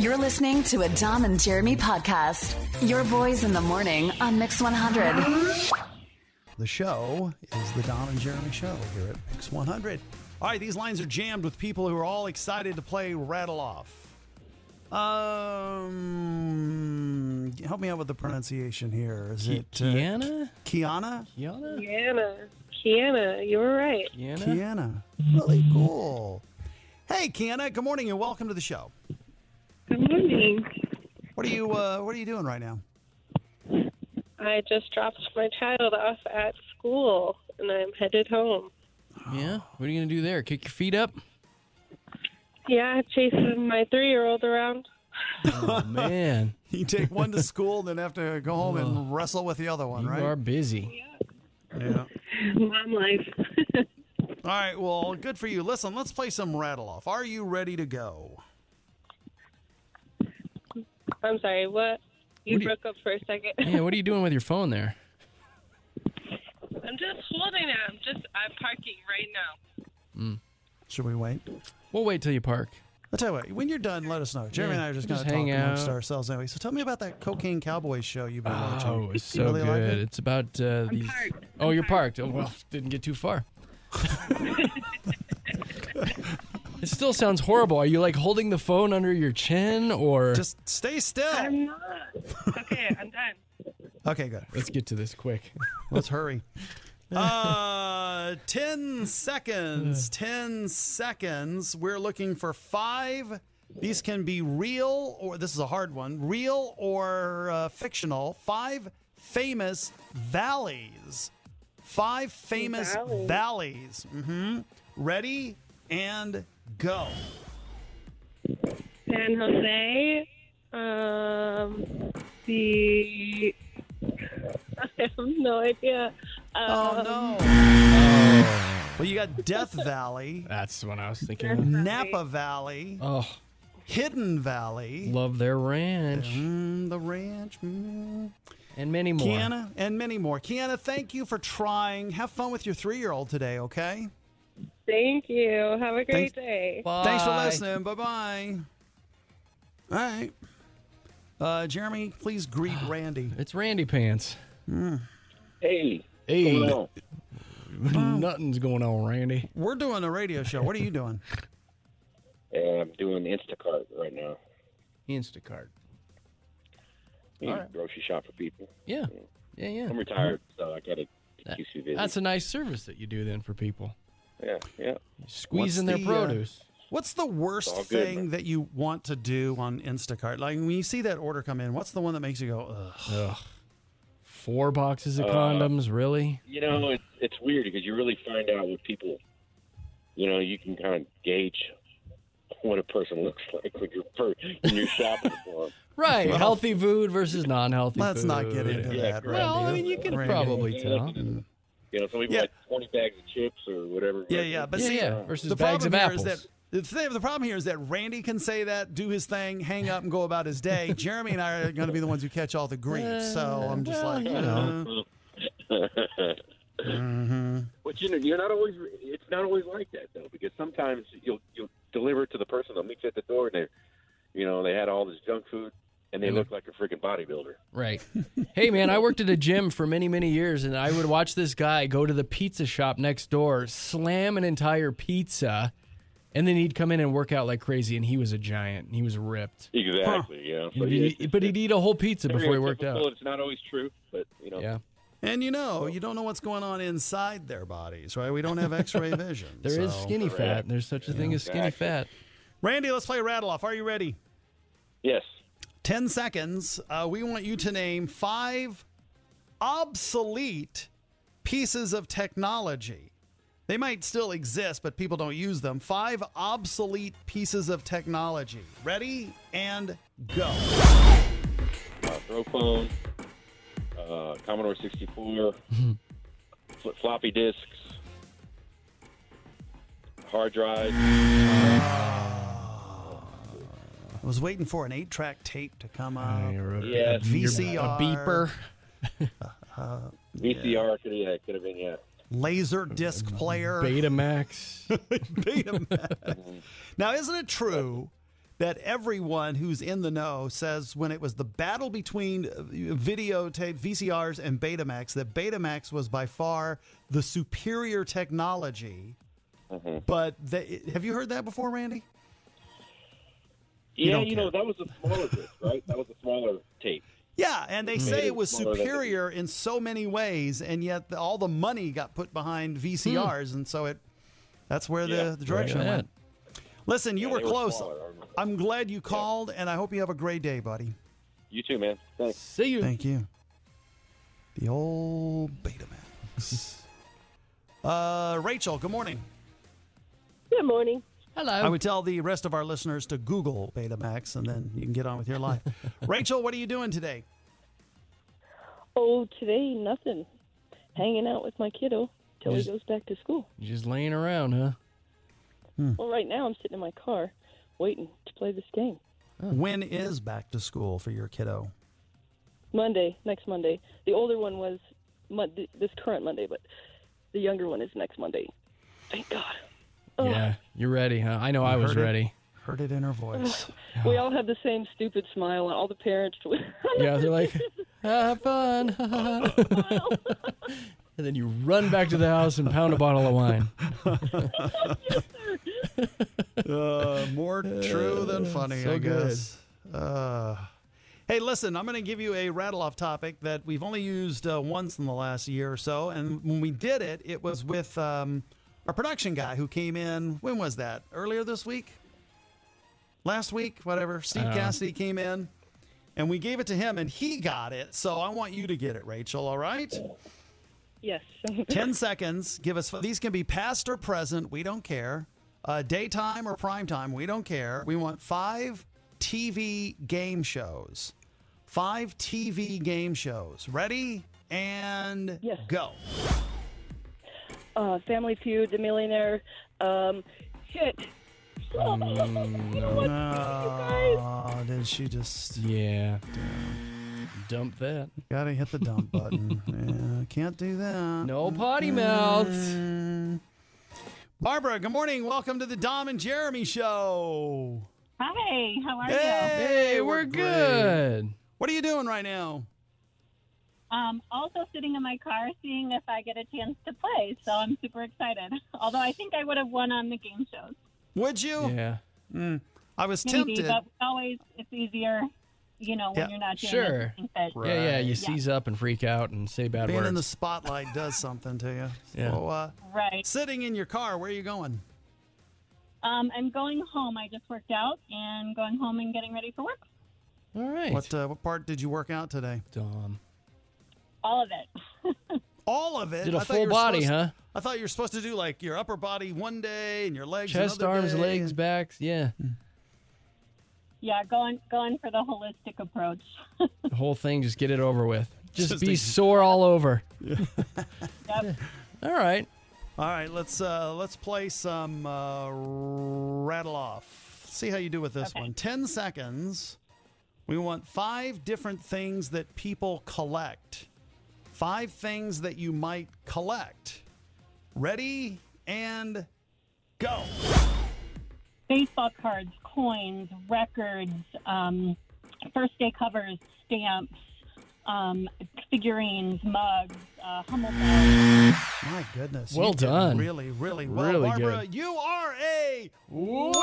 You're listening to a Dom and Jeremy podcast. Your boys in the morning on Mix 100. The show is the Dom and Jeremy Show here at Mix 100. All right, these lines are jammed with people who are all excited to play Rattle Off. Help me out with the pronunciation here. Is it Kiana? Kiana? Kiana, you were right. Kiana. Really cool. Hey, Kiana. Good morning and welcome to the show. Good morning. What are you doing right now? I just dropped my child off at school, and I'm headed home. Yeah? What are you going to do there? Kick your feet up? Yeah, chasing my 3-year-old around. Oh, man. You take one to school, then have to go home and wrestle with the other one, right? You are busy. Yeah. Mom life. All right, well, good for you. Listen, let's play some Rattle Off. Are you ready to go? I'm sorry, what? You broke up for a second. Yeah, what are you doing with your phone there? I'm just holding it. I'm parking right now. Should we wait? We'll wait till you park. I'll tell you what, when you're done, let us know. Jeremy and I are just going to talk hang amongst out. ourselves anyway. So tell me about that Cocaine Cowboys show you've been watching. Oh, it's so Really good. like it? It's about these... parked. Oh, you're parked. Oh, well, didn't get too far. It still sounds horrible. Are you like holding the phone under your chin or... Just stay still. I'm not. Okay, I'm done. Okay, good. Let's get to this quick. Let's hurry. 10 seconds. 10 seconds. We're looking for 5. These can be real, or this is a hard one, real or fictional. 5 famous valleys. 5 famous valleys. Ready and go. San Jose. I have no idea. Oh, no. Well, you got Death Valley, That's what I was thinking of. Napa Valley, Oh, Hidden Valley, love their ranch. the ranch, And many more. Kiana, and many more. Kiana, thank you for trying. Have fun with your 3-year-old today, okay? Thank you. Have a great day. Bye. Thanks for listening. Bye-bye. All right. Jeremy, please greet Randy. It's Randy Pants. Hey, Hey, what's going on? nothing's going on, Randy. We're doing a radio show. What are you doing? I'm doing Instacart right now. Instacart. You All right. grocery shop for people. Yeah. I'm retired, so I got to keep you busy. That's a nice service that you do then for people. Yeah. Squeezing What's their the, produce. What's the worst all good, thing man. that you want to do on Instacart? Like when you see that order come in, what's the one that makes you go, ugh? Ugh. 4 boxes of condoms, really? You know, it's weird because you really find out what people, you can kind of gauge what a person looks like when you're shopping for them. Right. Healthy food versus non-healthy food. Let's not get into Yeah, that, well, Randy. I mean, you can Randy. probably tell. Some people Yeah. like 20 bags of chips or whatever. Yeah, but see, versus the bags problem of here apples. is that the problem here is that Randy can say that, do his thing, hang up, and go about his day. Jeremy and I are going to be the ones who catch all the grief. So I'm just well, like, you know. But you're not always. It's not always like that though, because sometimes you'll deliver it to the person. They'll meet you at the door, and they had all this junk food, and they look like a freaking bodybuilder. Right. Hey, man, I worked at a gym for many, many years, and I would watch this guy go to the pizza shop next door, slam an entire pizza, and then he'd come in and work out like crazy, and he was a giant. He was ripped. Exactly. Yeah. So, But he'd eat a whole pizza before he worked out. It's not always true, but Yeah. and you don't know what's going on inside their bodies, right? We don't have X-ray vision. There is so. skinny fat. There's such a thing as skinny fat. Randy, let's play Rattle Off. Are you ready? yes. 10 seconds. We want you to name 5 obsolete pieces of technology. They might still exist, but people don't use them. 5 obsolete pieces of technology. Ready and go. Throw phone, Commodore 64, floppy disks, hard drive. I was waiting for an 8-track tape to come up. Yes. VCR. A beeper. VCR could have been, yeah. Laser disc player. Betamax. Betamax. Now, isn't it true that everyone who's in the know says when it was the battle between videotape VCRs and Betamax, that Betamax was by far the superior technology. Mm-hmm. But have you heard that before, Randy? Yeah, that was a smaller disc, right? That was a smaller tape. Yeah, and they say it was smaller than superior in so many ways, and yet all the money got put behind VCRs, and so that's where the direction Right. went. Listen, you were they were close. smaller, I remember. I'm glad you called, and I hope you have a great day, buddy. You too, man. Thanks. See you. Thank you. The old Betamax. Rachel, good morning. Good morning. Hello. I would tell the rest of our listeners to Google Betamax, and then you can get on with your life. Rachel, what are you doing today? Oh, today, nothing. Hanging out with my kiddo till he goes back to school. You're just laying around, huh? Well, right now I'm sitting in my car waiting to play this game. When is back to school for your kiddo? Next Monday. The older one was this current Monday, but the younger one is next Monday. Thank God. Oh, Yeah, you're ready, huh? I know I was heard it. Ready. Heard it in her voice. we all have the same stupid smile, and all the parents. Yeah, they're like, have fun. And then you run back to the house and pound a bottle of wine. More true than funny, so I guess. Hey, listen, I'm going to give you a rattle-off topic that we've only used once in the last year or so. And when we did it, it was with our production guy who came in. When was that? Earlier this week? Last week? Whatever. Steve Cassidy came in, and we gave it to him, and he got it. So I want you to get it, Rachel, all right? Yes. 10 seconds. Give us. These can be past or present. We don't care. Daytime or primetime. We don't care. We want 5 TV game shows. 5 TV game shows. Ready? And Yes. go. Family Feud, The Millionaire. Shit. Oh, did she just... Yeah. Dump that. Gotta hit the dump button. Yeah, can't do that. No potty mouths. Mm. Barbara, good morning. Welcome to the Dom and Jeremy Show. Hi, how are Hey, we're great. good. What are you doing right now? you? Also sitting in my car seeing if I get a chance to play, so I'm super excited. Although I think I would have won on the game shows. Would you? Yeah. I was Maybe, tempted. but always it's easier, when Yeah. you're not doing Sure. anything fit. Yeah, you seize up and freak out and say bad Being words. in the spotlight does something to you. Yeah. So, Right. sitting in your car, where are you going? I'm going home. I just worked out and going home and getting ready for work. All right. What part did you work out today? Dom. All of it. All of it. Did a I thought you full were body, supposed- huh? I thought you were supposed to do like your upper body one day and your legs Chest, another arms, day. legs, backs. Yeah. Yeah, going for the holistic approach. The whole thing, just get it over with. Just Just be a- sore all over. Yep. All right. All right, let's play some rattle off. See how you do with this Okay. one. 10 seconds. We want 5 different things that people collect. 5 things that you might collect. Ready and go. Baseball cards, coins, records, first day covers, stamps, figurines, mugs, Hummel balls. My goodness. Well you did done. Really, really well. Really Barbara, good. you are a winner.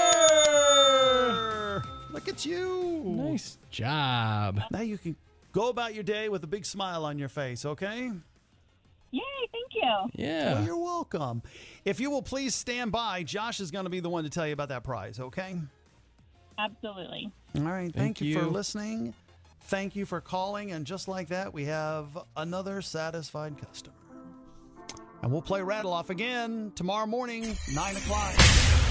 Look at you. Nice job. Now you can go about your day with a big smile on your face, okay? Yay, thank you. Yeah. Well, you're welcome. If you will please stand by, Josh is going to be the one to tell you about that prize, okay? Absolutely. All right. Thank you for you. listening. Thank you for calling. And just like that, we have another satisfied customer. And we'll play Rattle Off again tomorrow morning, 9 o'clock.